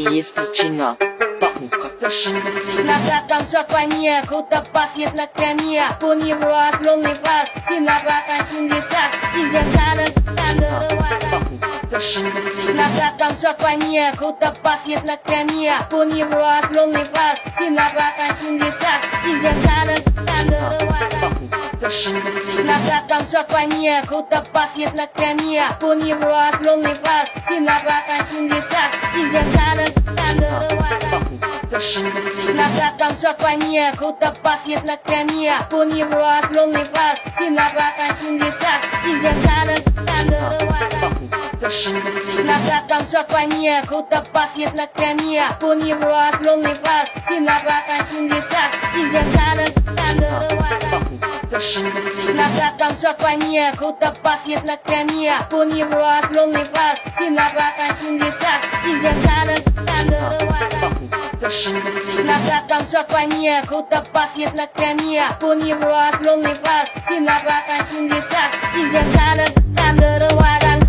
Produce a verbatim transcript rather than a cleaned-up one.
не исключено. Пахнет как зашибись. На катом сапане, куда пахнет лакония. Пунирок, лунный пар, синова, чудеса. Сидя радость, Пахнет как зашибись. на катом сапане, куда пахнет лакония. Пунирок, лунный пар, синова, чудеса. Сидя радость, Пахнет как зашибись. на катом сапане, куда пахнет лакония. Пунирок, лунный пар, синова, чудеса. Сидя радость, Пахнет как зашибись. на катом сапане, куда пахнет лакония. Пунирок, лунный пар, синова, чудеса. Сидя радость, Пахнет как зашибись. на катом сапане, куда пахнет лакония. Пунирок, лунный пар, синова, чудеса. Сидя радость, Пахнет как зашибись. на катом сапане, куда пахнет лакония. Пунирок, лунный пар, синова, чудеса. Сидя радость, Пахнет как зашибись. на катом сапане, куда пахнет лакония. Пунирок, лунный пар, синова, чудеса. Сидя радость,